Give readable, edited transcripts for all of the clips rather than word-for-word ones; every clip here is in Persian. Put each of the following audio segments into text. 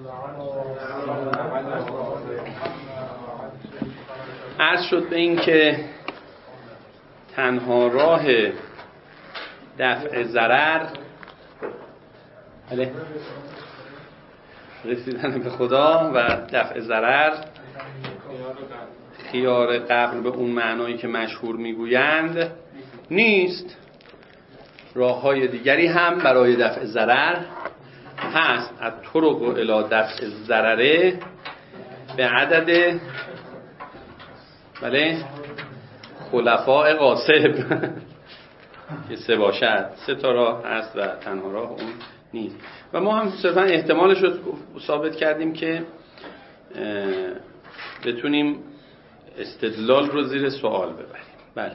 عرض شد به این که تنها راه دفع ضرر رسیدن به خدا و دفع ضرر خیار قبر به اون معنایی که مشهور میگویند نیست. راه‌های دیگری هم برای دفع ضرر هست. الطرق الی دفع ضرر به عدد خلفاء غاصب که 3 باشد. 3 تا راه هست و تنها راه اون نیست. و ما هم صرفا احتمالش رو ثابت کردیم که بتونیم استدلال رو زیر سوال ببریم. بله.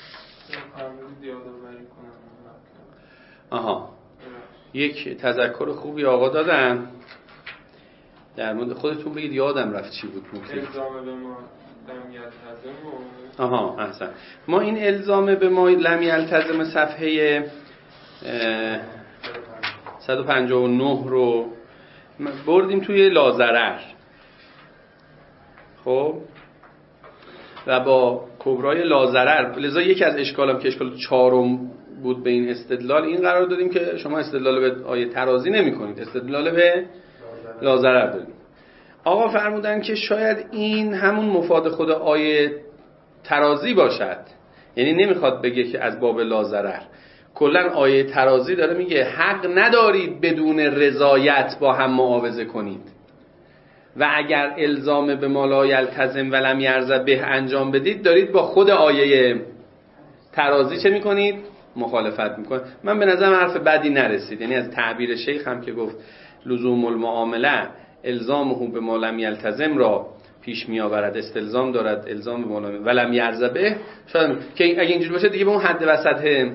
یک تذکر خوبی آقا دادن در مورد خودتون بگید، یادم رفت چی بود نکته. الزام به ما لم یلتزم. احسن. ما این الزام به ما لم یلتزم صفحه 159 رو بردیم توی لاضرر. خب و با کبرای لاضرر، لذا یکی از اشکالم که اشکال 4 بود به این استدلال، این قرار دادیم که شما استدلال به آیه ترازی نمی کنید، استدلال به لاضرر دارید. آقا فرمودن که شاید این همون مفاد خود آیه ترازی باشد، یعنی نمیخواد بگه که از باب لاضرر. کلن آیه ترازی داره میگه حق ندارید بدون رضایت با هم معاوضه کنید و اگر الزام به ما لا یلتزم و لم یرض به انجام بدید، دارید با خود آیه ترازی چه میکنید؟ مخالفت میکنید. من به نظرم حرف بدی نرسید، یعنی از تعبیر شیخ هم که گفت لزوم المعامله الزامه به ما لم یلتزم را پیش می آورد، استلزام دارد الزام به ما لم و لم یرض به، شاید که اگه اینجوری باشه دیگه به اون حد وسط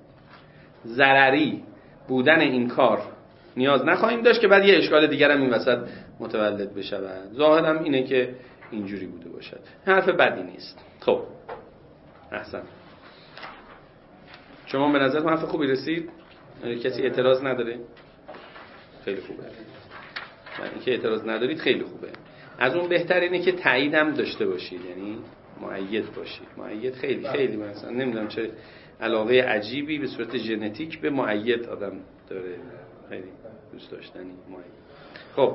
ضرری بودن این کار نیاز نخواهیم داشت که بعد یه اشکال دیگر هم این وسط متولد بشه. ظاهرم اینه که اینجوری بوده باشد. حرف بدی نیست. خب احسن. شما به نظر حرف خوبی رسید؟ کسی اعتراض نداره؟ خیلی خوبه. اینکه اعتراض ندارید خیلی خوبه. از اون بهتر اینه که تایید هم داشته باشید، یعنی مؤید باشید. مؤید خیلی خیلی مثلا نمیدونم چه علاقه عجیبی به صورت ژنتیک به مؤید آدم داره، خیلی دوست داشتنی مؤید. خب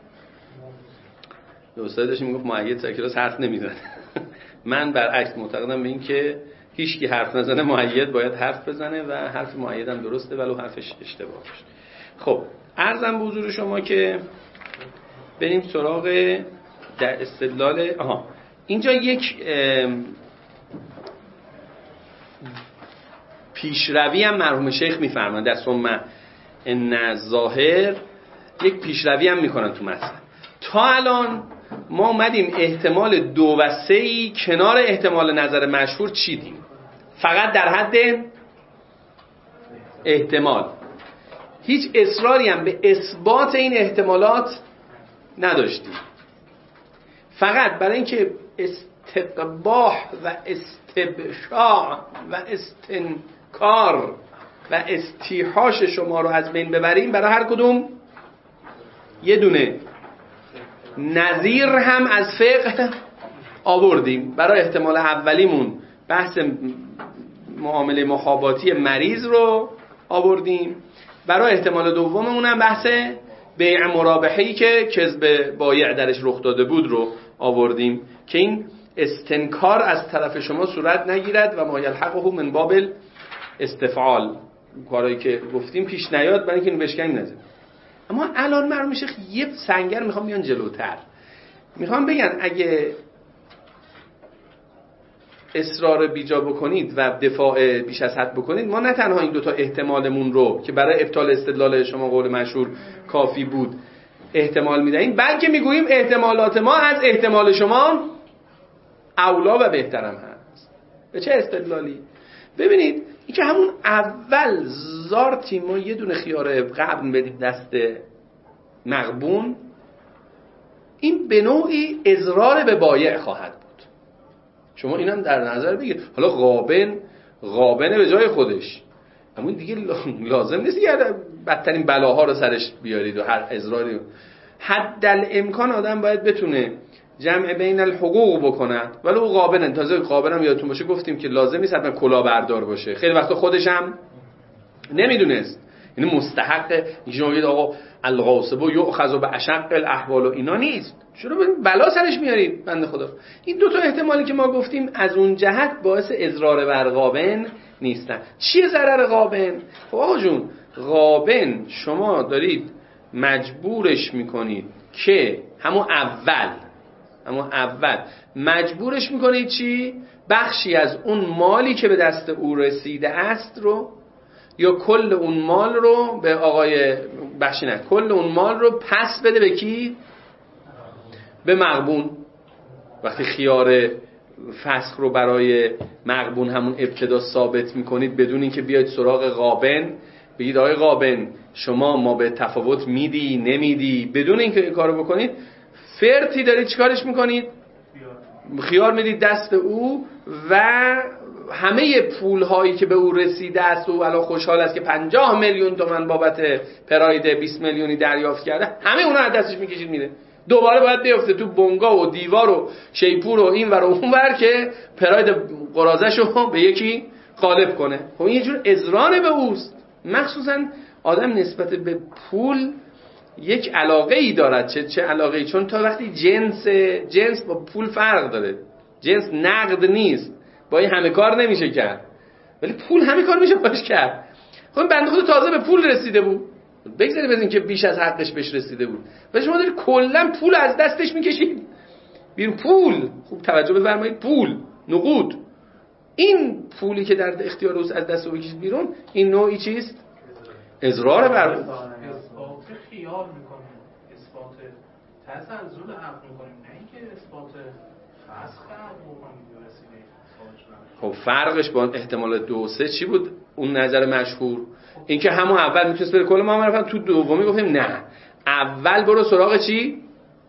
به استاد داشتیم میگفت مؤید سر کلاس حرف نمیزنه. من برعکس معتقدم به این که هیچ کی حرف نزنه مؤید باید حرف بزنه و حرف مؤید هم درسته ولو حرفش اشتباه باشه. خب عرضم به حضور شما که بریم سراغ در استدلال. اینجا یک پیشروی هم مرحوم شیخ میفرمایند در ثم ان ظاهر، یک پیشروی هم میکنن تو متن. تا الان ما اومدیم احتمال 2 و 3 کنار احتمال نظر مشهور چیدیم، فقط در حد احتمال، هیچ اصراری هم به اثبات این احتمالات نداشتیم. فقط برای اینکه استقباح و استبشاع و استنکار و استیحاش شما رو از بین ببریم، برای هر کدوم یه دونه نظیر هم از فقه آوردیم. برای احتمال اولیمون بحث معامله مخاباتی مریض رو آوردیم، برای احتمال دوممون هم بحث بیع مرابحه‌ای که کذب بایع درش رخ داده بود رو آوردیم که این استنکار از طرف شما صورت نگیرد و ما یلحقه من باب استفعال، کارهایی که گفتیم پیش نیاد برای اینکه بشکنیم نزد. اما الان مرحوم شیخ یه سنگر میخوام بیان جلوتر، میخوام بگن اگه اصرار بیجا بکنید و دفاع بیش از حد بکنید، ما نه تنها این 2 تا احتمالمون رو که برای ابطال استدلال شما قول مشهور کافی بود احتمال میدهیم، بلکه میگوییم احتمالات ما از احتمال شما اولا و بهترم هست. به چه استدلالی؟ ببینید این که همون اول زارتی ما یه دونه خیار قبل بدیم دست مغبون، این به نوعی اضرار به بایع خواهد بود. شما اینم در نظر بگیرید. حالا غابن به جای خودش، اما دیگه لازم نیست که بدترین بلاها رو سرش بیارید و هر اضراری حدالامکان آدم باید بتونه جمع بین الحقوق بکند، ولی او قابلن. تازه قابلم یادتون باشه گفتیم که لازم نیست حتما کلاهبردار باشه، خیلی وقتا خودش هم نمیدونست، یعنی مستحق جوید آقا الغاصب و یؤخذ باشق الاحوال و اینا نیست. چرا بلا سرش میارید بنده خدا؟ این دو تا احتمالی که ما گفتیم از اون جهت باعث اضرار بر غابن نیستن. چیه ضرر غابن؟ خب آقا جون، غابن شما دارید مجبورش میکنید که همون اول مجبورش میکنید چی؟ بخشی از اون مالی که به دست او رسیده است رو، یا کل اون مال رو به آقای بخشی نه، کل اون مال رو پس بده به کی؟ به مغبون. وقتی خیار فسخ رو برای مغبون همون ابتدا ثابت میکنید بدون اینکه بیاید سراغ غابن بگید آقای غابن شما ما به تفاوت میدی نمیدی، بدون اینکه این کارو بکنید فرتی دارید چیکارش میکنید؟ خیار میدید دست او و همه پول هایی که به او رسیده است و الان خوشحال است که 50 میلیون تومان بابت پراید 20 میلیونی دریافت کرده، همه اونا از دستش میکشید میره. دوباره باید بیفته تو بنگا و دیوار و شیپور و این ور و اون ور که پراید قرازشو به یکی غالب کنه. خب این یه جور اضرار به اوست. مخصوصا آدم نسبت به پول یک علاقه ای دارد. چه علاقه ای؟ چون تا وقتی جنس با پول فرق داره. جنس نقد نیست، با این همه کار نمیشه کرد، ولی پول همه کار میشه باش کرد. خب بنده خدا تازه به پول رسیده بود، بگذاریم از این که بیش از حقش بهش رسیده بود و شما دارید کلا پول از دستش میکشید بیرون. پول، خوب توجه بفرمایید، پول نقود، این پولی که در اختیار اوست از دست او بکشید بیرون، این نوعی چیست؟ اضرار بر او. اثبات خیال میکنیم، اثبات تسلسل حق میکنیم، نه اینکه اثبات فسخ بکنیم. خب فرقش با احتمال 2 و 3 چی بود؟ اون نظر مشهور این که همون اول میتونست بره کل معامله رفتن، تو دومی گفتیم نه، اول برو سراغ چی؟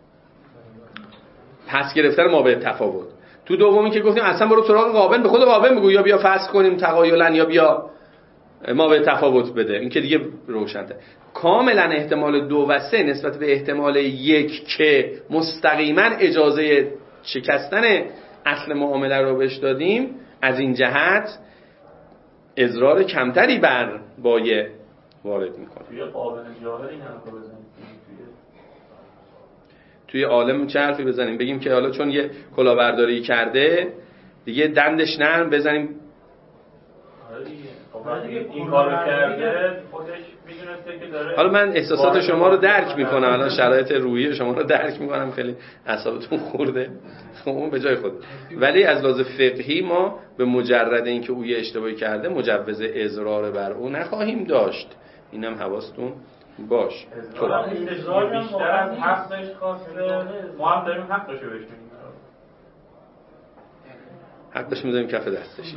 پس گرفتن ما به تفاوت. تو دومی که گفتیم اصلا برو سراغ غابن، به خود غابن بگو یا بیا فسخ کنیم تقایلا یا بیا ما به تفاوت بده. این که دیگه روشن‌تره. کاملا احتمال 2 و 3 نسبت به احتمال 1 که مستقیما اجازه شکستن اصل معامله رو بهش دادیم، از این جهت اضرار کمتری بر بایع وارد میکنه. توی قابل جاهل این حرفو بزنیم، توی عالم چه حرفی بزنیم؟ بگیم که حالا چون یه کلاهبرداری کرده دیگه دندش نرم بزنیم. این کارو کرده خودش میدونسته که داره. حالا من احساسات شما رو درک میکنم، الان شرایط روحی شما رو درک میکنم، خیلی اعصابتون خورده، اون به جای خود. ولی از لحاظ فقهی ما به مجرد اینکه او یه اشتباهی کرده مجوز اضرار بر او نخواهیم داشت. اینم حواستون باش. اضرار بیشتر از حقش خواسته، ما هم داریم حقش رو بهش میدیم، حقش میذاریم کف دستش.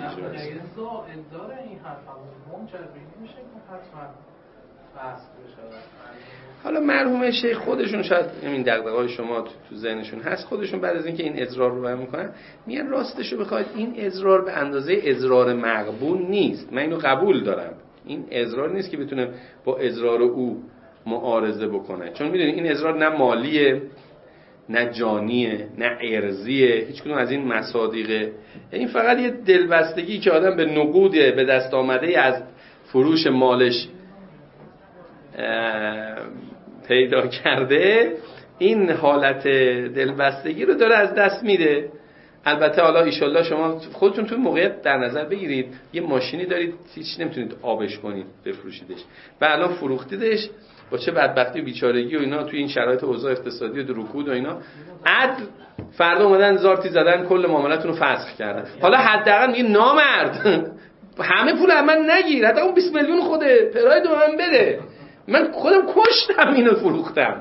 حالا مرحوم شیخ خودشون شاید این دغدغه‌های شما تو ذهنشون هست، خودشون بعد از اینکه این اضرار رو بیان میکنن میگن راستشو بخواید این اضرار به اندازه اضرار مقبول نیست. من اینو قبول دارم، این اضرار نیست که بتونه با اضرار او معارضه بکنه، چون میدونید این اضرار نه مالیه نه جانیه نه ارزیه، هیچ کدوم از این مصادیقه. این فقط یه دلبستگی که آدم به نقود به دست آمده از فروش مالش پیدا کرده، این حالت دلبستگی رو داره از دست میده. البته حالا ایشالله شما خودتون توی موقعیت در نظر بگیرید یه ماشینی دارید هیچ نمیتونید آبش کنید بفروشیدش و الان فروختیدش، با چه بدبختی و بیچارگی و اینا توی این شرایط اوضاع اقتصادی و رکود و اینا، عدل فردا اومدن زارتی زدن کل معاملتون رو فسخ کردن. حالا حداقل میگه نامرد همه پول از من نگیر، حتی اون 20 میلیون خوده پراید من بده، من خودم کشتم اینو فروختم.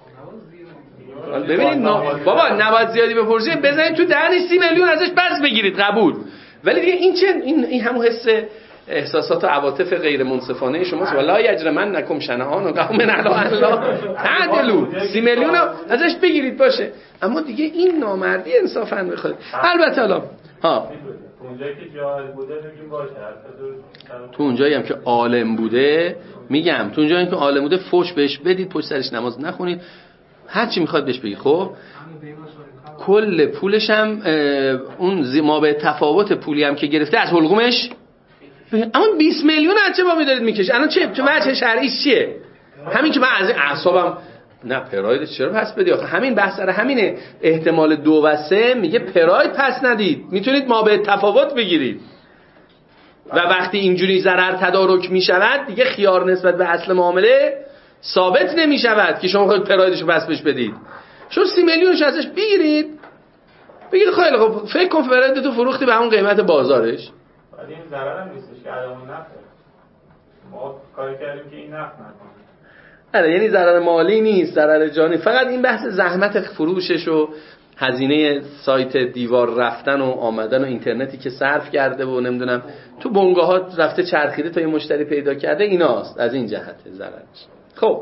ببینید بابا نباید زیادی بپرسید، بزنید تو دهنش 30 میلیون ازش پس بگیرید، قبول. ولی دیگه این چه این همون حس احساسات و عواطف غیر منصفانه شماست. والله یجرمنکم شنآن قوم علی الله تعدلوا، 30 میلیون ازش بگیرید باشه، اما دیگه این نامردی انصافا میخواد. البته حالا اونجایی که جاهل بوده میگیم باشه، تو اونجایی هم که عالم بوده میگم، تو اونجایی که عالم بوده فوش بهش بدید، پشت سرش نماز نخونید، هر چی میخواد بهش بگی. خب کل پولش هم اون ما به تفاوت پولی هم که گرفته از حلقومش، اما 20 میلیون از چه بامی دارید میکشه؟ الان چه وجه شرعیش چیه؟ همین که من از اعصابم نه پراید چرا پس بدی آخه؟ همین بحث سر همینه. احتمال 2 و 3 میگه پراید پس ندید، میتونید ما به تفاوت بگیرید و وقتی اینجوری ضرر تدارک میشود دیگه خیار نسبت به اصل معامله ثابت نمیشود که شما خود پرایدشو پس بهش بدید. شما 30 میلیونش ازش بگیرید خیلی خب فکر کن پراید تو فروختی به همون قیمت بازارش. ولی این ضرر هم نیستش که عدم نفع. ما کاری کردیم که این نفع نکنه. آره یعنی ضرر مالی نیست، ضرر جانی. فقط این بحث زحمت فروشش و هزینه سایت دیوار رفتن و آمدن و اینترنتی که صرف کرده و نمیدونم تو بنگاهات رفته چرخیده تا یه مشتری پیدا کرده، ایناست از این جهت ضررش. خب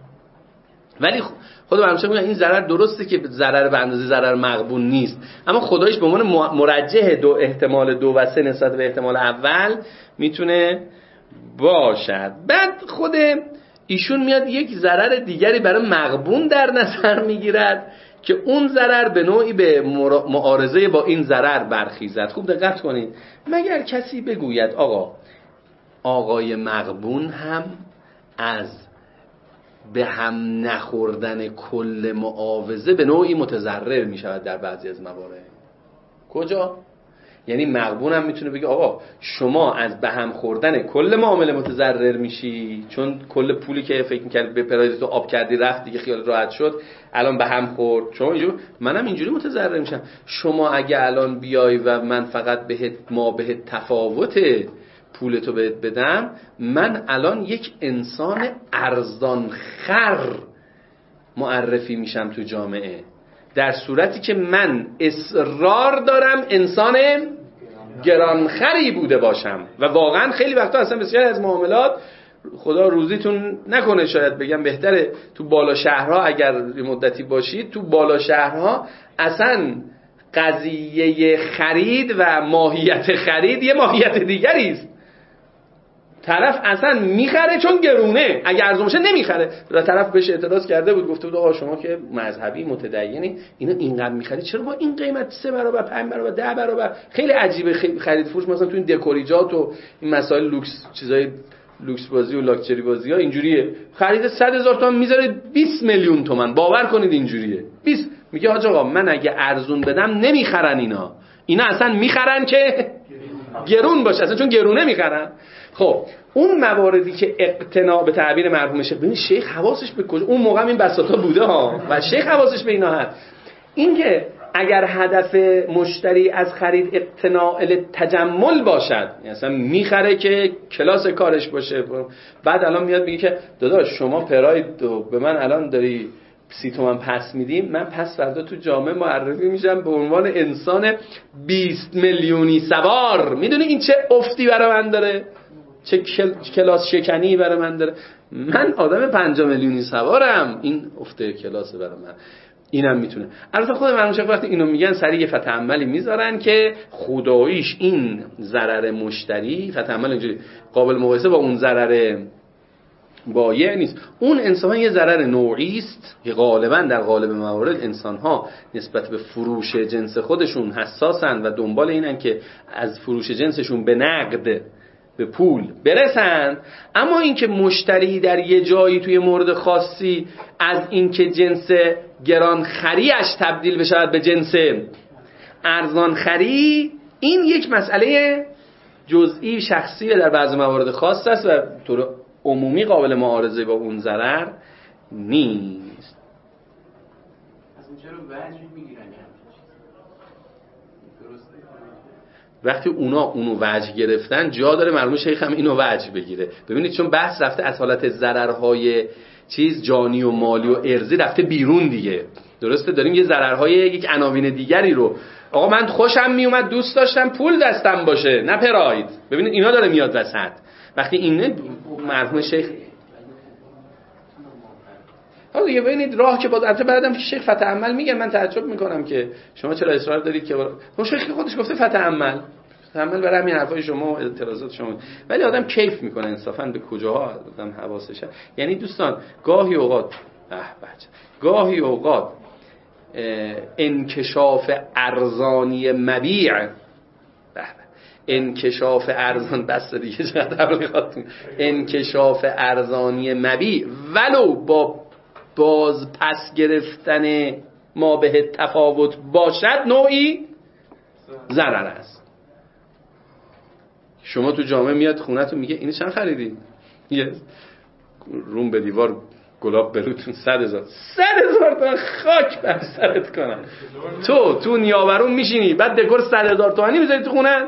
ولی خود برامشه میگن این ضرر درسته که ضرر به اندازه ضرر مغبون نیست، اما خدایش به عنوان مرجح دو احتمال 2 و 3 نسبت به احتمال اول میتونه باشد. بعد خود ایشون میاد یک ضرر دیگری برای مغبون در نظر میگیرد که اون ضرر به نوعی به معارضه با این ضرر برخیزد. خوب دقت کنید. مگر کسی بگوید آقای مغبون هم از به هم نخوردن کل معاوضه به نوعی متضرر می شود در بعضی از موارد. کجا؟ یعنی مغبون هم میتونه بگه آقا شما از به هم خوردن کل معامله متضرر میشی، چون کل پولی که فکر میکردی به پراید تو آب کردی رفت دیگه، خیال راحت شد، الان به هم خورد، شما اینجوری منم اینجوری متضرر میشم. شما اگه الان بیای و من فقط بهت تفاوت پولتو بهت بدم، من الان یک انسان ارزانخر معرفی میشم تو جامعه، در صورتی که من اصرار دارم انسان گرانخری بوده باشم. و واقعا خیلی وقتا اصلا بسیاری از معاملات، خدا روزیتون نکنه شاید بگم بهتره تو بالا شهرها اگر مدتی باشید، تو بالا شهرها اصلا قضیه خرید و ماهیت خرید یه ماهیت دیگری است. طرف اصلا میخره چون گرونه، اگه ارزون باشه نمیخره. و طرف بهش اعتراض کرده بود، گفته بود آقا شما که مذهبی متدینی اینا اینقدر میخری، چرا با این قیمت 3 برابر 5 برابر 10 برابر؟ خیلی عجیبه خرید فروش مثلا تو این دکوریجات و این مسائل لوکس، چیزای لوکس بازی و لاکچری بازی ها اینجوریه. خرید 100,000 تومان میذاره 20 میلیون تومان، باور کنید اینجوریه. 20 میگه آقا من اگه ارزون بدم نمیخرن اینا اصلا میخرن که گرون باشه، اصلا چون گرونه میخرن. خب اون مواردی که اقتناع به تعبیر مرحومشه، ببین شیخ حواسش به کجا اون موقع این بساطا بوده ها و شیخ حواسش به اینا هست. این که اگر هدف مشتری از خرید اقتناع تجمل باشد، اصلا میخره که کلاس کارش باشه، بعد الان میاد میگه که داداش شما پراید به من الان داری 30 تومن پس میدیم، من پس فردا تو جامعه معرفی میشم به عنوان انسان 20 میلیونی سوار. میدونی این چه افتی برای من داره، چه کلاس شکنی برای من داره؟ من آدم 5 میلیونی سوارم، این افته کلاس برای من. اینم میتونه. البته خود مرحوم شیخ وقتی اینو میگن سریع یه فتح عملی میذارن که خداییش این ضرر مشتری فتح عمل اینجوری قابل مقایسه با اون ضرر بایع نیست. اون انصافا یه ضرر نوعی است که غالبا در غالب موارد انسان‌ها نسبت به فروش جنس خودشون حساسن و دنبال اینن که از فروش جنسشون به نقد به پول برسن. اما اینکه مشتری در یه جایی توی مورد خاصی از اینکه جنس گرانخریش تبدیل بشه به جنس ارزانخری، این یک مسئله جزئی شخصی در بعض موارد خاص است و طور عمومی قابل معارضه با اون ضرر نیست. از اونجا رو وجه میگیرن وقتی اونو وجه گرفتن، جا داره مرحوم شیخ هم اینو وجه بگیره. ببینید چون بحث رفته از حالت ضررهای چیز جانی و مالی و ارزی رفته بیرون دیگه، درسته؟ داریم یه ضررهای یک عناوین دیگری رو، آقا من خوشم میومد دوست داشتم پول دستم باشه نه پراید. ببینید اینا داره میاد وسط. وقتی این مرحوم شیخ حالا دیگه ببینید راه که باز البته بعدم که شیخ فتح عمل میگه، من تعجب میکنم که شما چرا اصرار دارید که شیخ خودش گفته فتح عمل برای همین حرفای شما و اعتراضات شما، ولی آدم کیف میکنه انصافا به کجاها آدم حواسشه. یعنی دوستان گاهی اوقات گاهی اوقات انکشاف ارزانی مبیع، انکشاف ارزان بس دیگه انکشاف ارزانی مبیع ولو با باز پس گرفتن ما به تفاوت باشد نوعی ضرر است. شما تو جامعه میاد خونتون میگه اینو چند خریدی؟ یه روم به دیوار گلاب بروتون 100,000 تومان خاک بر سرت کنن. تو نیاورون میشینی بعد دکور 100,000 تومانی میذاری تو خونه.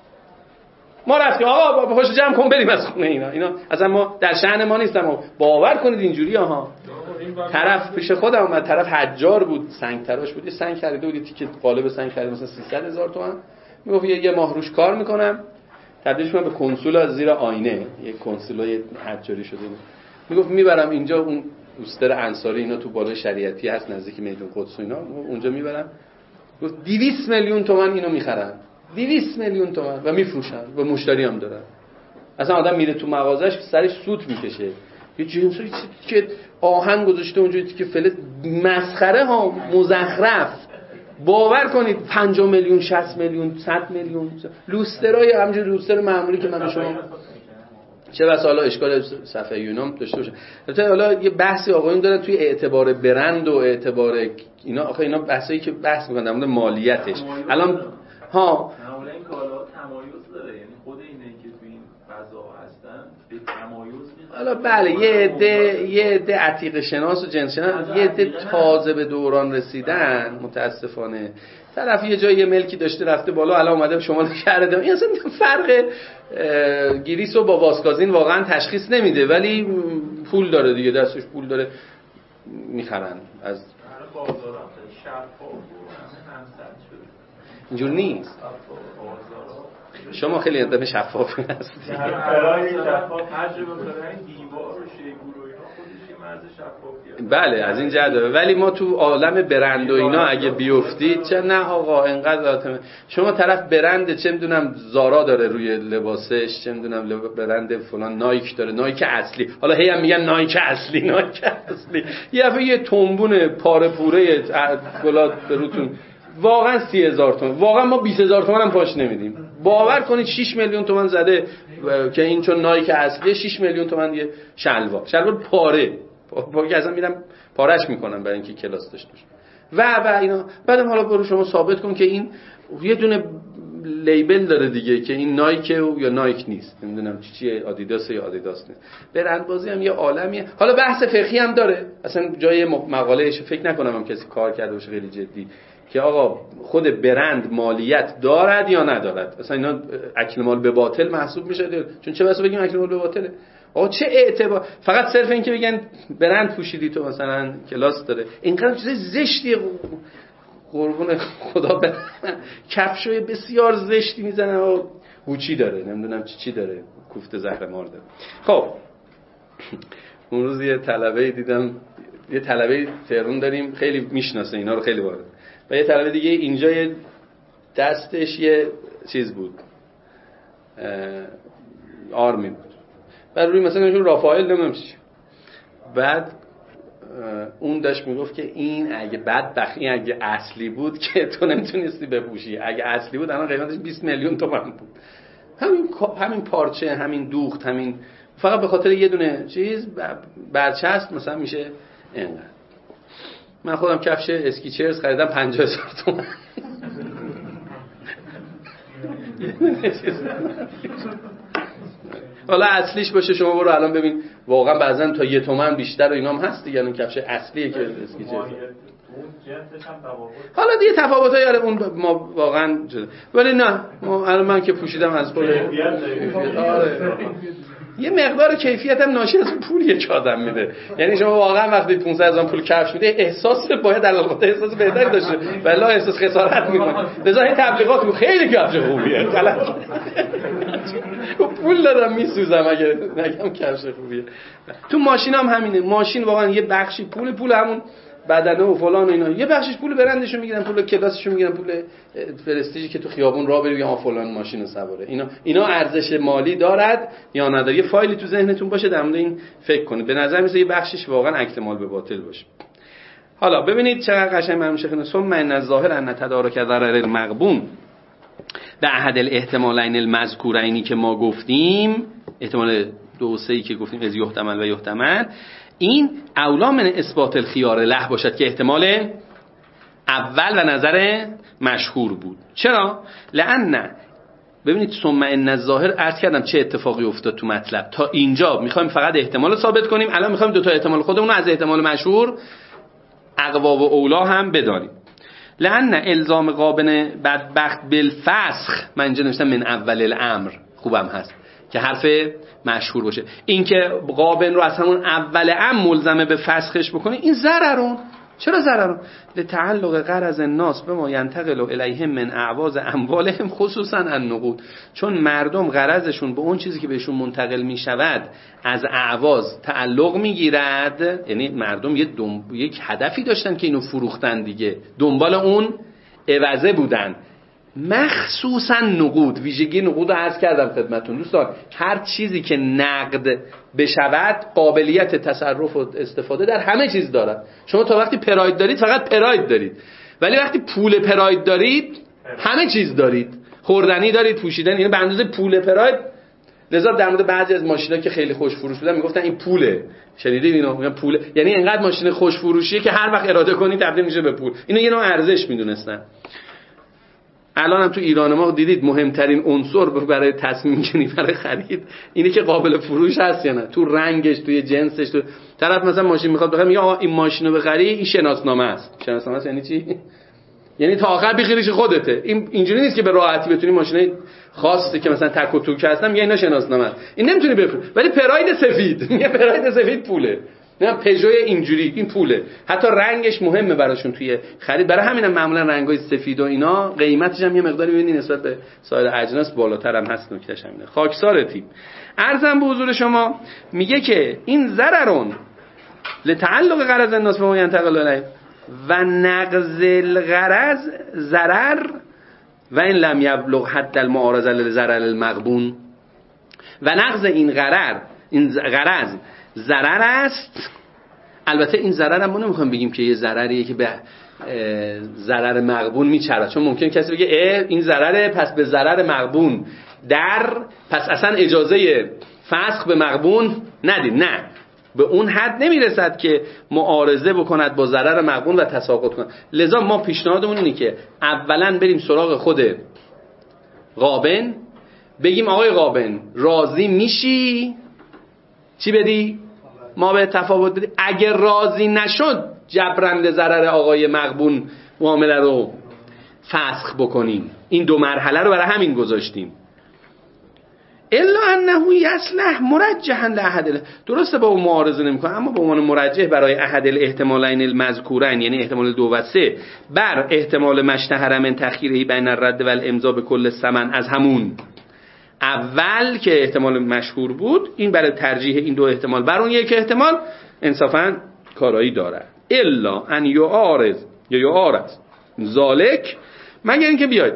ما رفتیم آقا با پاشو جمع کن بریم از خونه اینا اصلا ما در شأن ما نیست. اما باور کنید اینجوری ها. طرف پیش خودم اومد، طرف حجار بود، سنگ تراش بود، یه سنگ خریده بود، تیکه قالب سنگ خرید مثلا 300,000 تومان. میگفت یه ماه روش کار میکنم تبدیلش کنم به کنسول از زیر آینه، یه کنسولای حجاری شده بود. میگفت میبرم اینجا اون اوستر انصاری اینا تو بالای شریعتی هست نزدیک میدون قدس و اینا، اونجا میبرم. گفت 200 میلیون تومان اینو میخرن، 200 میلیون تومان و میفروشن و مشتری هم دارن. اصلا آدم میره تو مغازش سرش سوت میکشه. یه جنسایی که آهن گذاشته اونجا که فلز مسخره ها، مزخرف. باور کنید 50 میلیون 60 میلیون 100 میلیون لوسترای همینجوری لوستر معمولی که من شما چه بس حالا اشکال صفحه یونام داشته باشه. البته حالا یه بحثی آقایون دارن توی اعتبار برند و اعتبار اینا. آخه اینا بحثایی که بحث می‌کنن در مورد مالیتش. الان ها معمولا این کالا تمایز داره، یعنی خود اینه که تو این فضا هستن به تمایز می‌خواد. حالا بله یه عده عتیق شناس و جنس شناس، یه عده تازه به دوران رسیدن متاسفانه. طرف یه جایی ملکی داشته رفته بالا الان اومده شما کرده. این اصلا فرق گریس رو با واسکازین واقعا تشخیص نمیده، ولی پول داره دیگه، دستش پول داره میخرن. از بازارات شفاف و همسد شده اینجور نیست. شما خیلی آدم شفاف هستی. برای شفاف تجربه کردن دیوار و شیگور و اینا خودش یه مرز شفافیه. بله از این جهت. ولی ما تو عالم برند و اینا اگه بیافتید چه نه آقا اینقدر شما طرف برند چه میدونم زارا داره روی لباسش، چه میدونم برند فلان نایک داره، نایک اصلی. حالا هی هم میگن نایک اصلی نایک اصلی. یه دفعه یه تنبون پاره پوره گلاد بروتون واقعا 30,000 تومان، واقعا ما 20,000 تومان هم پاش نمیدیم. باور کنید 6 میلیون تومان زده که این چون نایک اصلیه. 6 میلیون تومان یه شلوار پاره که اصلا میرم پارهش میکنم برای اینکه کلاس داشته باشه و اینا. بعدم حالا برو شما ثابت کن که این یه دونه لیبل داره دیگه که این نایک یا نایک نیست، نمیدونم چیه، آدیداس یا آدیداس نیست. برندبازی هم یه عالمیه. حالا بحث فقهی هم داره، اصلا جای مقالهش فکر نکنم هم کسی کار کرده باشه خیلی جدی که آقا خود برند مالیت دارد یا ندارد. اصلا اینا اکل مال به باطل محسوب میشه، چون چه بسا بگیم اکل مال به باطله. آقا چه اعتبار، فقط صرف این که بگن برند پوشیدی تو مثلا کلاس داره. اینقدر چیز زشتی قربون خدا برن. کفشای بسیار زشتی میزنن و گوچی داره، نمیدونم چی داره، کوفته زهر مار داره. خب اون روز یه طلبه دیدم، یه طلبه تهران داریم خیلی میشناسه اینا رو خیلی وارد، و یه طلبه دیگه اینجا یه دستش یه چیز بود آرمی بود، بعد روی مثلا نشون رافائل نمیدونم چی. بعد اون داشت میگفت که این اگه بدبختی اگه اصلی بود که تو نمیتونستی بپوشی، اگه اصلی بود الان قیمتش 20 میلیون تومان بود. همین پارچه، همین دوخت، همین فقط به خاطر یه دونه چیز برچسب مثلا میشه اینقدر. من خودم کفش اسکیچرز خریدم 50,000 تومان. حالا اصلیش باشه شما برو الان ببین واقعا بعضن تا 1 تومن بیشتر و اینام هست دیگه. اون کفش اصلیه که اسکیچرز. حالا دیگه تفاوتایی داره اون ما واقعا ولی نه ما الان من که پوشیدم از خود یه مقدار کیفیت هم ناشی از پولیه که آدم میده. یعنی شما واقعا وقتی 500,000 پول کفش میده احساس باید علاوه احساس بهتری داشته، ولی احساس خسارت میکنه. لذا این تبلیغات خیلی کفش خوبیه غلط پول دادم میسوزم اگه نگم کفش خوبیه. تو ماشین هم همینه. ماشین واقعا یه بخشی پول همون بدنه و فلان و اینا، یه بخشش پول برندشو میگیرن، پول کلاسشو میگیرن، پول پرستیژی که تو خیابون راه بری بگی فلان ماشینو سواره. اینا ارزش مالی دارد یا نداره؟ یه فایلی تو ذهنتون باشه در مورد این فکر کنید. به نظر میاد یه بخشش واقعا اکل مال به باطل باشه. حالا ببینید چقدر قشنگ مرحوم شیخ ثم من الظاهر ان تدارک ضرر المغبون به احد الاحتمالین المذکورینی که ما گفتیم، احتمال 2 و 3 که گفتیم از یحتمل و یحتمل، این اولا من اثبات الخیار له باشد که احتمال اول و نظر مشهور بود. چرا؟ لأن ببینید ثم ان الظاهر عرض کردم چه اتفاقی افتاد تو مطلب. تا اینجا میخوایم فقط احتمال ثابت کنیم، الان میخوایم 2 تا احتمال خودمون رو از احتمال مشهور اقوا و اولا هم بدانیم. لأن الزام قابن بدبخت بالفسخ، من اینجا نوشتم من اول الامر، خوبم هست که حرف مشهور باشه، این که قابن رو از همون اول امر ملزمه به فسخش بکنه، این ضررون. چرا ضررون؟ لتعلق قرض الناس بما ينتقل الیهم من اعواض اموالهم خصوصا النقود، چون مردم قرضشون به اون چیزی که بهشون منتقل می شود از اعواض تعلق می گیرد. یعنی مردم یک هدفی داشتن که اینو فروختن دیگه، دنبال اون عوضه بودن، مخصوصا نقود. ویژگی نقود رو عرض کردم خدمتون دوستان، هر چیزی که نقد بشود قابلیت تصرف و استفاده در همه چیز دارد. شما تا وقتی پراید دارید فقط پراید دارید، ولی وقتی پول پراید دارید همه چیز دارید، خوردنی دارید، پوشیدن، یعنی به اندازه پول پراید. لذا در مورد بعضی از ماشینا که خیلی خوش فروش بودن میگفتن این پوله. شنیدید اینو؟ میگن پول، یعنی انقدر ماشین خوش فروشیه که هر وقت اراده کنید تبدیل میشه به پول. اینو یه نوع ارزش میدونستن. الان هم تو ایران ما دیدید مهمترین عنصر برای تصمیم گیری برای خرید اینه که قابل فروش هست یا نه، تو رنگش، توی جنسش. تو طرف مثلا ماشین میخواد بخره میگه آقا این ماشینو بخری، این شناسنامه است. شناسنامه است یعنی چی؟ یعنی تا آخر بخریش خودته. این اینجوری نیست که به راحتی بتونی ماشینای خاصی که مثلا تک و توک هستن میگه اینا شناسنامه است، این نمیتونی بفروشی. ولی پراید سفید میگه پراید سفید پوله، نه پژو اینجوری این پوله. حتی رنگش مهمه براشون توی خرید، برای همینم معمولا رنگای سفید و اینا قیمتش هم یه مقداری ببینید نسبت به سایر اجناس بالاتر هم هست. نکتهش همینه. خاکسار تیم عرضم به حضور شما میگه که این ضررون لتعلق قرض الناس به ما ينتقل الیه و نقض الغرض ضرر و این لم یبلغ حد المعارضه للضرر المغبون، و نقض این غرض ضرر است. البته این ضرر هم ما نمیخوایم بگیم که یه ضرریه که به ضرر مغبون میچرد، چون ممکن کسی بگه این ضرره پس به ضرر مغبون پس اصلا اجازه فسخ به مغبون ندید. نه، به اون حد نمیرسد که معارضه بکند با ضرر مغبون و تساقط کند. لذا ما پیشنهادمون اینه که اولا بریم سراغ خود قابن، بگیم آقای قابن راضی میشی چی بدی؟ ما به تفاوت بدی. اگر راضی نشد جبران ضرر آقای مغبون معامله رو فسخ بکنیم. این 2 مرحله رو برای همین گذاشتیم. الا انه یصلح مرجحا لاحد، درسته با اون معارضه نمیکنه، اما به عنوان مرجح برای احد الاحتمالین المذکورین، یعنی احتمال 2 و 3، بر احتمال مشتهر من تخییره بین الرد و الامضا به کل ثمن، از همون اول که احتمال مشهور بود، این برای ترجیح این 2 احتمال بر اون یک احتمال انصافا کارایی داره. الا ان یعارض یا یعارض ذالک، مگر اینکه بیاید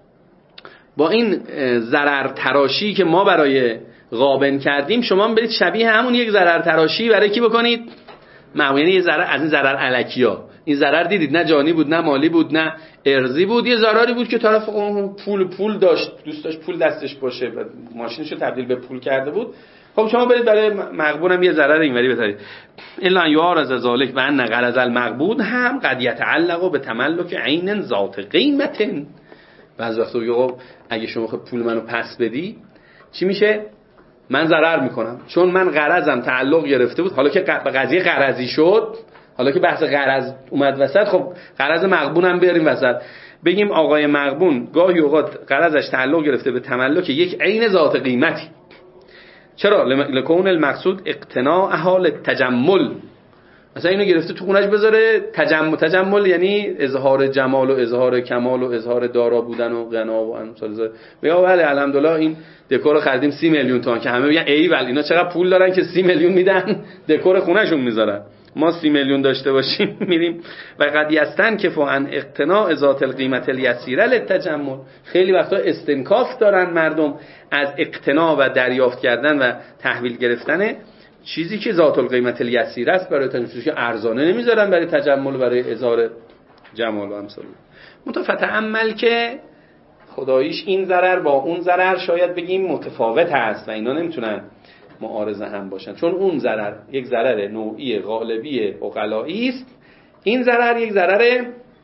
با این ضرر تراشی که ما برای قابن کردیم شما برید شبیه همون یک ضرر تراشی برای کی بکنید؟ یعنی یه ضرر از این ضرر الکیا. این ضرر دیدید نه جانی بود نه مالی بود نه ارضی بود، یه ضرری بود که طرف پول داشت، دوست داشت پول دستش باشه و ماشینشو تبدیل به پول کرده بود. خب شما برید برای مغبونم یه ضرر اینوری بذارید. الا یعارض ذالک و ان غرض المغبون هم قد یتعلق به تملک عین ذات قیمت. بعضی وقتا میگه اگه شما خب پول منو پس بدی چی میشه؟ من ضرر میکنم، چون من غرضم تعلق گرفته بود. حالا که قضیه غرضی شد، حالا که بحث غرض اومد وسط، خب غرض مغبونم بیاریم وسط، بگیم آقای مغبون گاهی اوقات غرضش تعلق گرفته به تملک یک عین ذات قیمتی. چرا؟ لکون المقصود اقتناع احال تجمل. مثلا اینو گرفته تو خونش بذاره تجمل، یعنی اظهار جمال و اظهار کمال و اظهار دارا بودن و غنا و امثال. بگم بله الحمدلله این دکور رو خریدیم 30 میلیون تومان، که همه میگن ای ول اینا چقدر پول دارن که 30 میلیون میدن دکور خونهشون میذارن. ما 30 میلیون داشته باشیم میریم و قد یستنکفوا عن اقتناء ذات القیمت الیسیره للتجمل. خیلی وقتا استنکاف دارن مردم از اقتناء و دریافت کردن و تحویل گرفتن چیزی که ذات القیمت الیسیره است برای تجمل، که ارزانه نمیذارن برای تجمل، برای اظهار جمال و امثال. متفتعمل که خداییش این ضرر با اون ضرر شاید بگیم متفاوت هست و اینا نمیتونن معارضه هم باشن، چون اون ضرر یک ضرر نوعی غالبی عقلایی است، این ضرر یک ضرر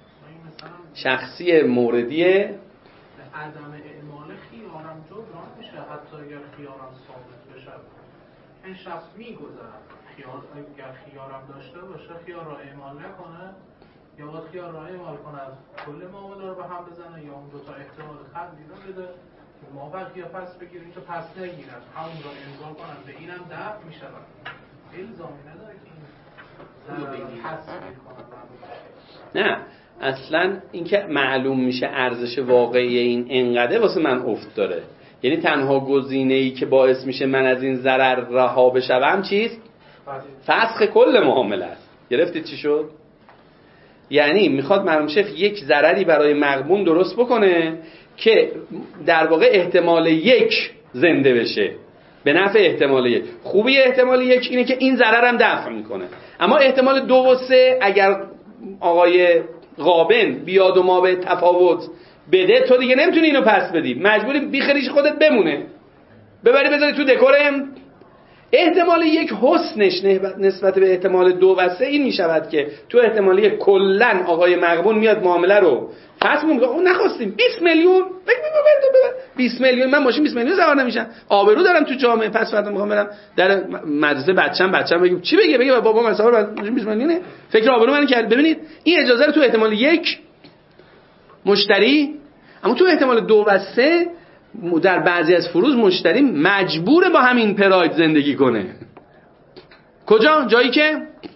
شخصی موردی. عدم اعمال خیارم جبران میشه حتی اگر خیارم ثابت بشه. این شخص میگذره اگر خیارم داشته باشه خیار را اعمال نکنه، یا باید خیار را اعمال کنه از کل معامله رو به هم بزنه، یا اون دوتا احتمال خط دیدن بده ما وقت یا پس بگیریم تو پس نگیرن همون را امضا کنن به اینم دفع میشود. الزامی نداره که این پس میکنن. نه اصلا اینکه معلوم میشه ارزش واقعی این انقدر واسه من افت داره، یعنی تنها گزینه‌ای که باعث میشه من از این ضرر رها بشوم چیست؟ فسخ کل معامله است. گرفتید چی شد؟ یعنی میخواد مرحوم شیخ یک ضرری برای مغبون درست بکنه که در واقع احتمال یک زنده بشه به نفع احتمال یک. خوبی احتمال یک اینه که این ضرر هم دفع میکنه، اما احتمال 2 و 3 اگر آقای غابن بیاد و ما به تفاوت بده تو دیگه نمیتونی اینو پس بدی، مجبوری بیخریش خودت بمونه ببری بذاری تو دکورم. احتمال یک حسنش نسبت به احتمال 2 و 3 این میشود که تو احتمال یک کلن آقای مغبون میاد معامله رو فصل میگه اون نخواستیم 20 میلیون ببر 20 میلیون من ماشین 20 میلیون سوار نمیشم، آبرو دارم تو جامعه، پس فردا میخوام برم در مدرسه بچه‌م بگم چی بگه بابا من سوار ماشین 20 میلیونه، فکر آبرو من کرد. ببینید این اجازه رو تو احتمال یک مشتری، اما تو احتمال 2 و 3 در بعضی از فروز مشتری مجبوره با همین پراید زندگی کنه. کجا؟ جایی که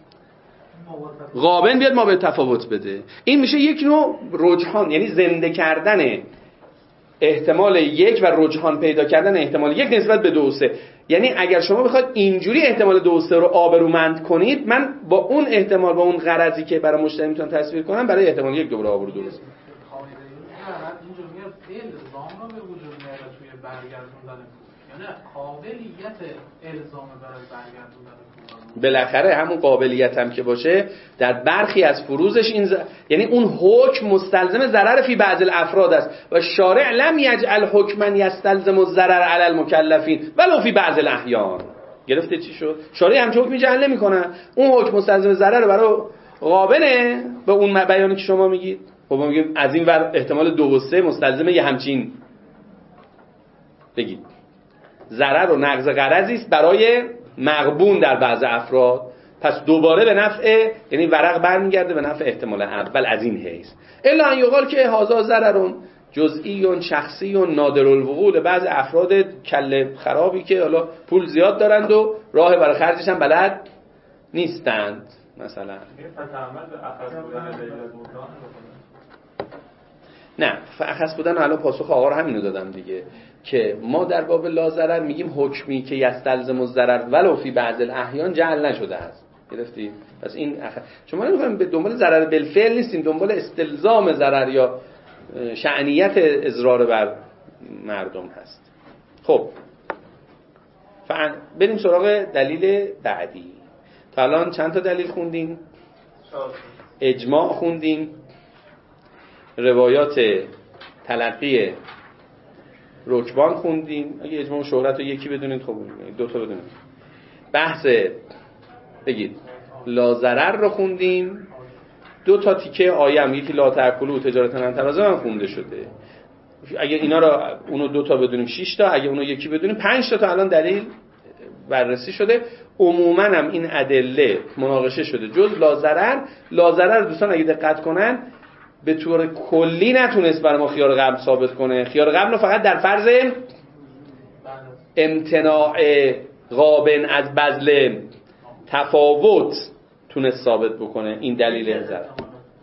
غابن بیاد ما به تفاوت بده. این میشه یک نوع رجحان، یعنی زنده کردن احتمال یک و رجحان پیدا کردن احتمال یک نسبت به 2 و 3. یعنی اگر شما بخواید اینجوری احتمال 2 و 3 رو آبرومند کنید، من با اون احتمال با اون غرضی که برای مشتری میتونم تصویر کنم برای احتمال یک دوباره آبرو درست کنم. الزام رو به وجود میاره توی برگردوندن پول، یعنی قابلیت الزام برای برگردوندن پول. بالاخره همون قابلیت هم که باشه در برخی از فروزش این یعنی اون حکم مستلزم ضرر فی بعض الافراد است و شارع لم یجعل حکما یستلزم الضرر علی المکلفین ولو فی بعض الاحیان. گرفته چی شد؟ شارع همچین حکمی جعل نمیکنه، اون حکم مستلزم ضرر برای غابنه به اون بیانی که شما میگید. خب ما میگیم از این ور احتمال 2 و 3 مستلزم یه همچین بگید ضرر و نقض غرضی است برای مغبون در بعض افراد، پس دوباره به نفع، یعنی ورق برمیگرده به نفع احتمال اول از این حیث. الا ان یقال که هذا ضرر جزئی شخصی و نادر الوقوع، بعض افراد کله خرابی که حالا پول زیاد دارند و راه برای خرجش هم بلد نیستند مثلا. نه فاخص بودن الان پاسخ آقا رو همینو دادم دیگه، که ما در باب لا ضرر میگیم حکمی که یستلزم الضرر ولو فی بعض الاحیان جعل نشده است. گرفتی؟ پس این شما نمیخوایم به دنبال ضرر بالفعل نیستیم، دنبال استلزام ضرر یا شأنیت اضرار بر مردم هست. خب بریم سراغ دلیل بعدی. تا الان چند تا دلیل خوندیم؟ اجماع خوندیم، روایات تلقی رکبان خوندیم، اگه اجماع و شهرت رو یکی بدونید خب 2 تا بدونید. بحث بگید لا ضرر رو خوندیم، 2 تا تیکه آیه هم، یکی لا تأکلوا تجارتا لن تبور هم خونده شده. اگه اینا رو اونو 2 تا بدونیم 6 تا، اگه اونو یکی بدونیم 5 تا الان دلیل بررسی شده. عموما هم این ادله مناقشه شده جز لا ضرر دوستان اگه دقت کنن به طور کلی نتونست برای ما خیار قبل ثابت کنه. خیار قبل رو فقط در فرض امتناع غابن از بذل تفاوت تونست ثابت بکنه. این دلیل ضرر. یه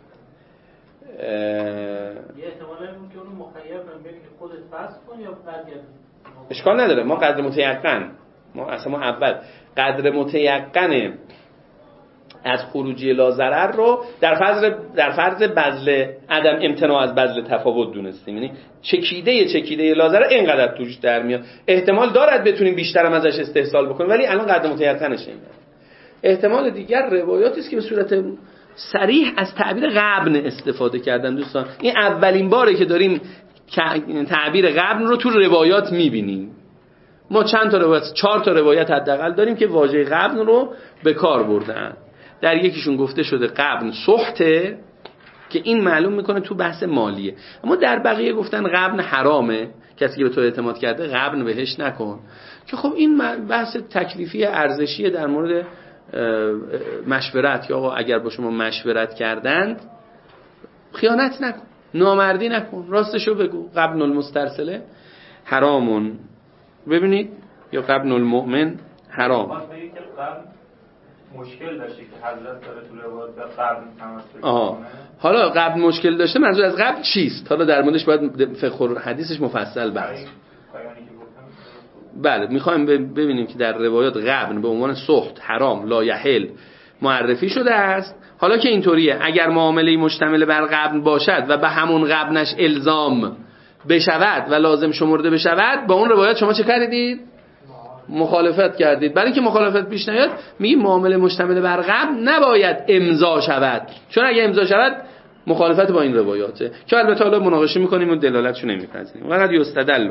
احتمالاً که اونو مخیر بگیم که خودت فصل کن یا برگرد. اشکال نداره، ما قدر متیقن، ما اصلا ما اول قدر متیقن از خروجی لاضرر رو در فرض بذل عدم امتناع از بذل تفاوت دونستیم. یعنی چکیده لاضرر اینقدر توش در میاد، احتمال دارد بتونیم بیشتر هم ازش استحصال بکنیم، ولی الان قدر متیقنش اینه. احتمال دیگر روایاتی است که به صورت صریح از تعبیر غبن استفاده کردن. دوستان این اولین باره که داریم تعبیر غبن رو تو روایات میبینیم. ما چند تا روایت، 4 تا روایت حداقل داریم که واژه غبن رو به کار بردن. در یکیشون گفته شده غبن سخته که این معلوم میکنه تو بحث مالیه، اما در بقیه گفتن غبن حرامه، کسی که به تو اعتماد کرده غبن بهش نکن، که خب این بحث تکلیفی ارزشی در مورد مشورت، یا آقا اگر با شما مشورت کردند خیانت نکن، نامردی نکن، راستشو بگو. غبن المسترسله حرامون، ببینید، یا غبن المؤمن حرام. مشکل داشته که حضرت داره تو روایت به قبل تمسک کنه. حالا قبل مشکل داشته، منظور از قبل چیست؟ حالا در موردش باید فقه حدیثش مفصل بحث. بله، میخوایم ببینیم که در روایات قبل به عنوان سخت، حرام، لا یحل معرفی شده است. حالا که اینطوریه، اگر معامله مشتمل بر قبل باشد و به همون قبلش الزام بشود و لازم شمرده بشود، با اون روایات شما چه کردید؟ مخالفت کردید. برای اینکه مخالفت پیش نیاد میگیم معامله مشتمل بر قبل نباید امضا شود، چون اگه امضا شود مخالفت با این روایاته، که البته حالا مناقشه میکنیم و دلالتشو نمیپذیریم. وقت یستدل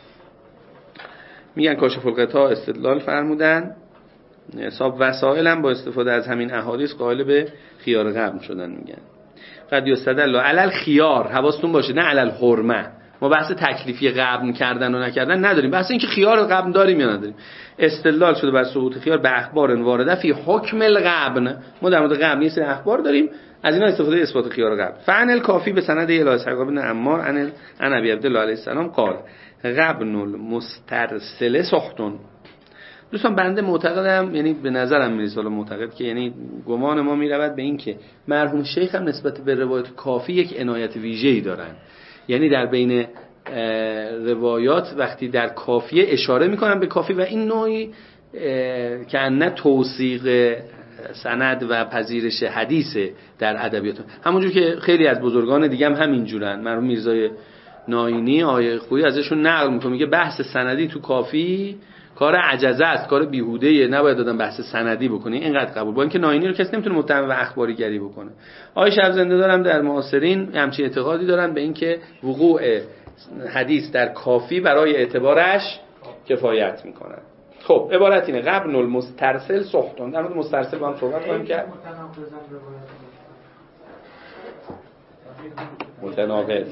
میگن کاشف الغطا استدلال فرمودن، حساب وسائل هم با استفاده از همین احادیث قائل به خیار قبل شدن. میگن قد یستدل علی الخیار، حواستون باشه، نه علی الحرمه. ما بحث تکلیفی قبن کردن و نکردن نداریم، بحث اینکه خیار قبن داریم یا نداریم. استدلال شده بر ثبوت خیار به اخبار وارده فی حکم القبن. ما در مورد قبن یه سری اخبار داریم، از اینا استفاده اثبات خیار قبن. فعن الکافی به سند الی اسحاق بن عمار عن ابی عبدالله علیه السلام قال قبن المسترسل سختون. دوستان بنده معتقدم، یعنی به نظرم میرسه، حالا معتقد که یعنی گمان ما میرود به این که مرحوم شیخ هم نسبت به روایت کافی یک عنایت ویژه‌ای دارن. یعنی در بین روایات وقتی در کافیه اشاره میکنن به کافی و این نوعی که نه توثیق سند و پذیرش حدیثه در ادبیات، همونجور که خیلی از بزرگان دیگه هم همینجورن. مرحوم میرزای ناینی آیه خویی ازشون نقل میکنه، میگه بحث سندی تو کافی کار عجزه است، کار بیهوده‌ایه، نباید دادن بحث سندی بکنی. اینقدر قبول، با اینکه ناینی رو کسی نمیتونه متهم به اخباری گری بکنه. آیه شب زنده دارم در معاصرین همچین اعتقادی دارن به اینکه وقوع حدیث در کافی برای اعتبارش کفایت میکنن. خب عبارت اینه قبن المسترسل سختون. در مورد مسترسل با هم صحبت کنیم که متناقض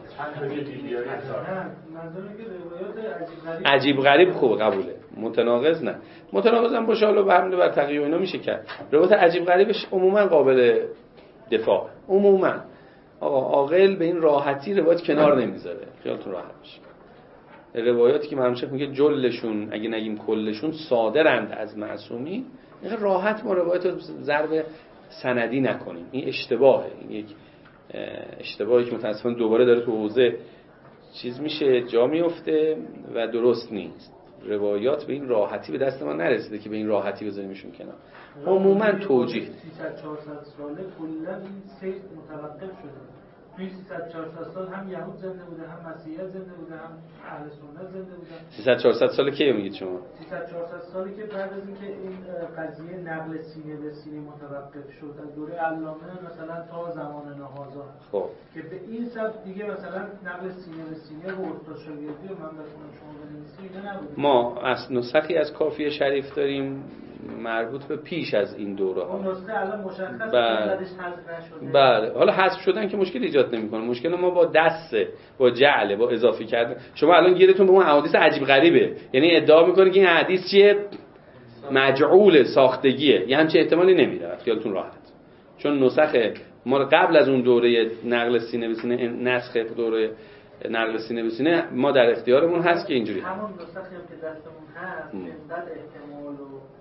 عجیب غریب خوب قبوله، متناقض نه. متناقض هم باشه حالا برمیده بر تقیید و اینا میشه کرد. روایت عجیب غریبش عموما قابل دفاع. عموما آقا عاقل به این راحتی روایت کنار نمیذاره، خیالتون راحت باشه. روایاتی که مرحوم شیخ میگه جلشون اگه نگیم کلشون صادرند از معصومی، این راحت ما روایت رو ضرب سندی نکنیم. این اشتباهه، این یک اشتباهی که متاسفانه دوباره داره تو حوزه چیز میشه، جا میفته و درست نیست. روایات به این راحتی به دست ما نرسیده که به این راحتی بذاریمشون کنار. عموما توجیه 300-400 ساله کلا این سیر متوقف شده. توی 300-400 سال هم یهود زنده بوده، هم مسیحیت زنده بوده، هم اهل سنت زنده بودن. 300-400 سال کی میگید شما؟ 300-400 سالی که بعد از اینکه این قضیه نقل سینه به سینه متوقف شد از دوره علامه مثلا تا زمان نهازا، خب که به این سبب دیگه مثلا نقل سینه به سینه و استاد شاگردی و من بخونم شما بنویسی اینا نبود. ما از نسخی از کافیه شریف داریم مربوط به پیش از این دوره ها. اون نسخه الان مشخصه بله. بعدش حذف نشده. بله، حالا حذف شدن که مشکل ایجاد نمیکنه. مشکل ما با دسته، با جعله، با اضافه کردن. شما الان گیرتون به اون احادیث عجیب غریبه، یعنی ادعا میکنه که این حدیث چیه؟ مجعول، ساختگیه. یه همچین احتمالی نمیره، خیالتون راحت. چون نسخ ما قبل از اون دوره نقل سینه به سینه، نسخ دوره نقل سینه به سینه ما در اختیارمون هست که اینجوری همون نسخی که دستمون هست اینقدر احتمال و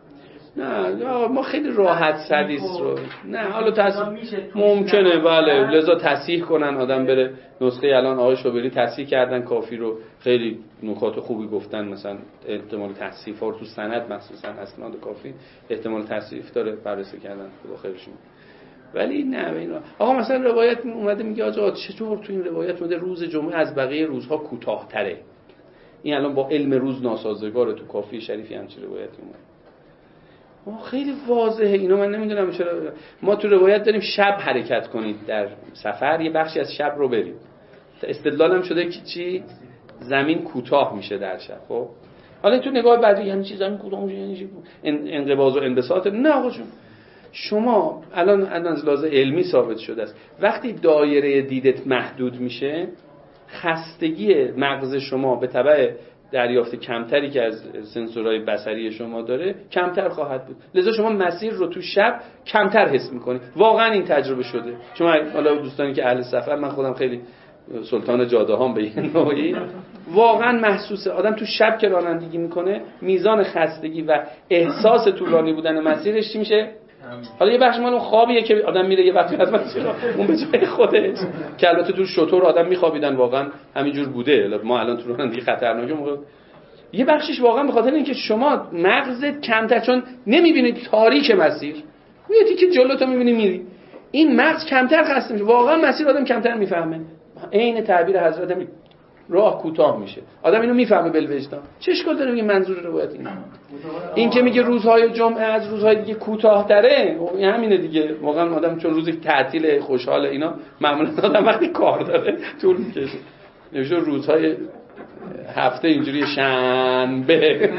نه ما خیلی راحت حدیث رو نه حالا ممکنه بله لذا تصحیح کنن آدم بره نسخه الان آقای شوبری تصحیح کردن کافی رو خیلی نکات خوبی گفتن مثلا احتمال تصحیح ها رو تو سند مخصوصا اسناد کافی احتمال تصحیح داره بررسی کردن خدا خیرشون. ولی نه اینا آقا مثلا روایت اومده میگه آقا چطور تو این روایت اومده روز جمعه از بقیه روزها کوتاه‌تره. این الان با علم روز ناسازگاره تو کافی شریفی همچین روایتی اومده. خیلی واضحه اینا من نمیدونم چرا ما تو روایت داریم شب حرکت کنید در سفر یه بخشی از شب رو برید. استدلالم شده که چی زمین کوتاه میشه در شب. خب حالا تو نگاه بعدی یعنی چی زمین کوتاه میشه یعنی چی انقباض و انبساط نه آقا جون شما الان از لحاظ علمی ثابت شده است وقتی دایره دیدت محدود میشه خستگی مغز شما به تبع دریافت کمتری که از سنسورهای بصری شما داره کمتر خواهد بود لذا شما مسیر رو تو شب کمتر حس میکنید. واقعا این تجربه شده. شما حالا دوستانی که اهل سفر من خودم خیلی سلطان جاده هام به این نوعی واقعا محسوسه آدم تو شب که رانندگی میکنه میزان خستگی و احساس طولانی بودن مسیرش چی میشه. حالا یه بخش مال اون خوابیه که آدم میره یه وقتی از مسیر اون به جای خودش که البته تو شطور آدم میخوابیدن واقعا همینجور بوده ما الان تو رانندگی خطرناکه یه بخشش واقعا به خاطر اینکه شما مغزت کمتر چون نمیبینید تاریک مسیر یه تیکه جلوتو میبینی میری این مغز کمتر خسته میشه واقعا مسیر آدم کمتر میفهمه. عین تعبیر حضرت راه کوتاه میشه آدم اینو میفهمه بالوجدان. چه اشکال داره میگه منظور روایت اینه این که میگه روزهای جمعه از روزهای دیگه کوتاه‌تره همینه دیگه واقعا آدم چون روزی تعطیل خوشحال اینا معمولا آدم وقتی کار داره طول میکشه نمیشه روزهای هفته اینجوری شنبه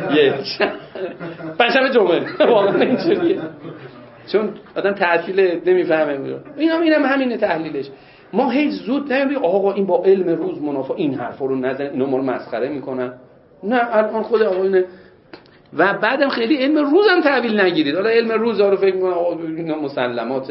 پنجشنبه جمعه واقعا اینجوریه چون آدم تعطیل نمیفهمه اینم همینه تحلیلش. ما هیچ زود نمیگیم آقا این با علم روز منافع این حرفا رو نزن اینا ما رو مسخره میکنن نه الان خود آقایونه و بعدم خیلی علم روز هم تحویل نگیرید. حالا علم روز رو فکر میکنن آقا اینا مسلمات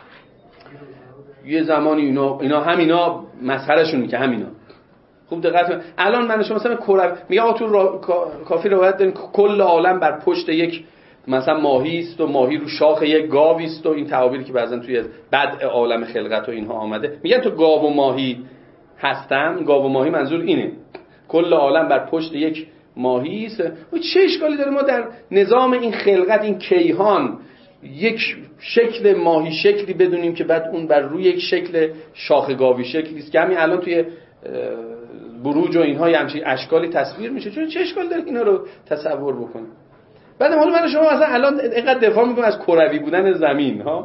یه زمانی اینا همینا مسخرهشون که همینا خوب دقت کنید الان من شما مثلا کروی میگه آقا تو کافی روایت دارین کل عالم بر پشت یک مثلا ماهی است و ماهی رو شاخ یک گاوی است و این تعابیری که بعضن توی بدء عالم خلقت و اینها آمده میگن تو گاو و ماهی هستن گاو و ماهی منظور اینه کل عالم بر پشت یک ماهی است و چه اشکالی داره ما در نظام این خلقت این کیهان یک شکل ماهی شکلی بدونیم که بعد اون بر روی یک شکل شاخ گاوی شکلی است که همین الان توی بروج و اینها همچین اشکالی تصویر میشه چه اشکال داره اینا رو تصور بکنیم. بعد حالا من شما مثلا الان اینقدر دفاع میکنم از کروی بودن زمین ها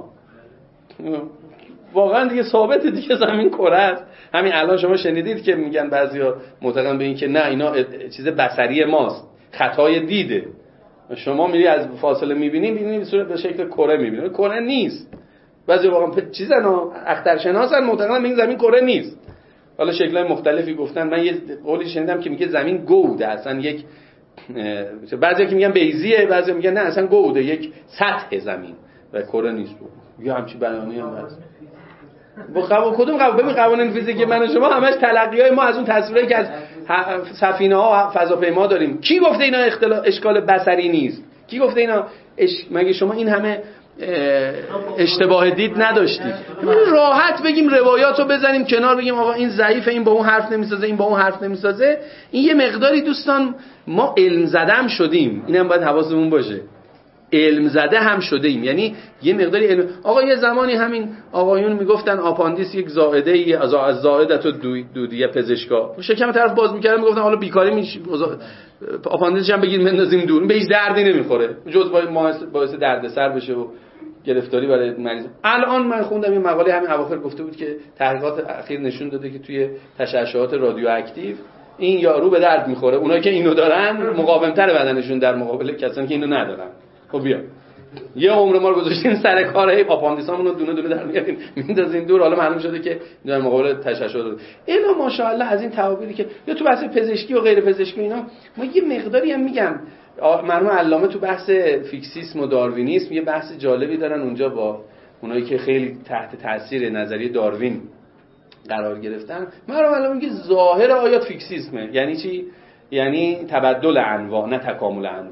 واقعا دیگه ثابته دیگه زمین کره است. همین الان شما شنیدید که میگن بعضیا معتقدن به این که نه اینا چیز بصری ماست خطای دیده شما میری از فاصله میبینی به شکل کره میبینی کره نیست. بعضی واقعا چیزا اخترشناسن معتقدن به این زمین کره نیست. حالا شکل‌های مختلفی گفتن. من یه قولی شنیدم که میگه زمین گوده اصلا یک بعضی که میگن بیضیه بعضی میگن نه اصلا گوده یک سطح زمین و کره نیست. یه همچین بیانیه هم هست. با کدوم ببین قوانین فیزیکی من و شما همش تلقیای ما از اون تصویری که از سفینه‌ها و فضاپیما داریم. کی گفته اینا اشکال بصری نیست؟ کی گفته اینا مگه شما این همه اشتباه دید نداشتید؟ راحت بگیم روایاتو بزنیم کنار بگیم آقا این ضعیفه این با اون حرف نمیسازه این با اون حرف نمیسازه. این یه مقداری دوستان ما علم زده هم شدیم اینم باید حواسمون باشه علم زده هم شده ایم یعنی یه مقداری علم. آقا یه زمانی همین آقایون میگفتن آپاندیس یک زائده ای از زائدت و دودیه پزشکا شکم طرف باز میکردن میگفتن حالا بیکاری میشه آپاندیسش هم بگید بندازیم دور به هیچ دردی نمیخوره جز باعث دردسر بشه و گرفتاری برای مریض. الان من خوندم یه مقاله همین اواخر گفته بود که تحقیقات اخیر نشون داده که توی تشعشعات رادیواکتیو این یارو به درد میخوره اونایی که اینو دارن مقاومتر بدنشون در مقابل کسانی که اینو ندارن. خب بیا یه عمر ما رو گذاشتین سر کار هی آپاندیسامون رو دونه دونه در میارین میندازین دور. حالا معلوم شده که در مقابل تشعشع داره. اینا ماشاءالله از این تعابیری که یا تو بحث پزشکی و غیر پزشکی اینا ما یه مقداری هم میگم مرحوم علامه تو بحث فیکسیسم و داروینیسم یه بحث جالبی دارن اونجا با اونایی که خیلی تحت تاثیر نظریه داروین قرار گرفتن. مرحوم علامه میگه ظاهر آیات فیکسیسمه. یعنی چی؟ یعنی تبدل انواع نه تکامل انواع.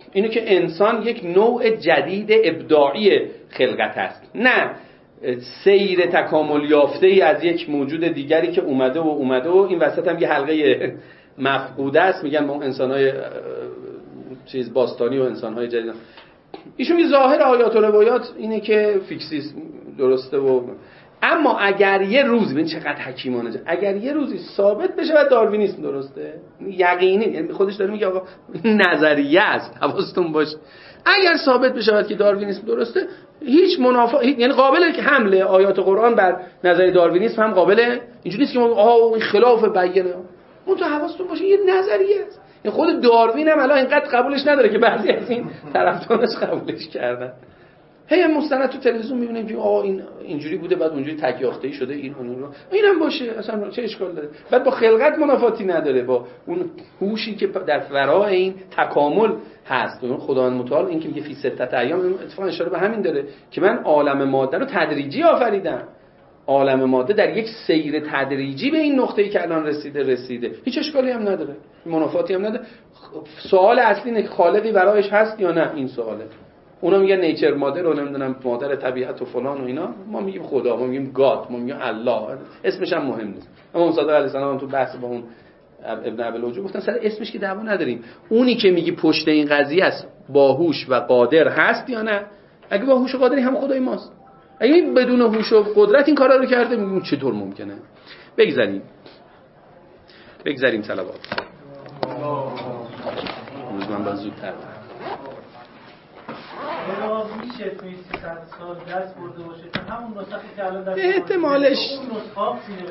اینه که انسان یک نوع جدید ابداعی خلقت است، نه سیر تکامل یافته ای از یک موجود دیگری که اومده و این وسط هم یه حلقه مفقوده است، میگن ما انسان‌های چیز باستانی و انسان‌های جدید. ایشون یه ظاهر آیات و روایات اینه که فیکسیسم درسته اما اگر یه روز ببین چقدر حکیمانه، اگر یه روزی ثابت بشه و داروینیسم درسته یقینی، یعنی خودش داره میگه آقا نظریه است، حواستون باشه، اگر ثابت بشه که داروینیسم درسته هیچ منافات، یعنی قابل که حمله آیات قرآن بر نظریه داروینیسم هم قابله، اینجوری نیست که ما این خلاف بیانه، اون تو حواستون باشه یه نظریه است. این خود داروین هم الان اینقدر قبولش نداره که بعضی از این طرفدارش قبولش کردن. هی مستند تو تلویزیون میبینیم که این اینجوری بوده بعد اونجوری تکیاخته‌ای شده، اینم باشه، اصلا چه اشکال داره؟ بعد با خلقت منافاتی نداره، با اون هوشی که در فرای این تکامل هست. اون خداوند متعال این که میگه فی ستة ایام اتفاقا اشاره به همین داره که من عالم ماده رو تدریجی آفریدم. عالم ماده در یک سیر تدریجی به این نقطه‌ای که الان رسیده. هیچ اشکالی هم نداره، منافاتی هم نداره. سوال اصلی اینه که خالقی برایش هست یا نه، این سواله. اونا میگن نیچر مادر رو نمیدونم مادر طبیعت و فلان و اینا، ما میگیم خدا، ما میگیم گاد، ما میگیم الله، اسمش هم مهم نیست. اما صادق علیه السلام تو بحث با اون ابن ابی الوجوه گفتن سر اسمش که دعوا نداریم، اونی که میگی پشت این قضیه است باهوش و قادر هست یا نه. اگه باهوش و قادری هم خدای ماست، اگه بدون هوش و قدرت این کارا رو کرده میگیم چطور ممکنه. بگذاریم صلوات. روز من باز زودتر میشه توی 300 سال دست برده باشه که همون نسخه که الان در احتمالش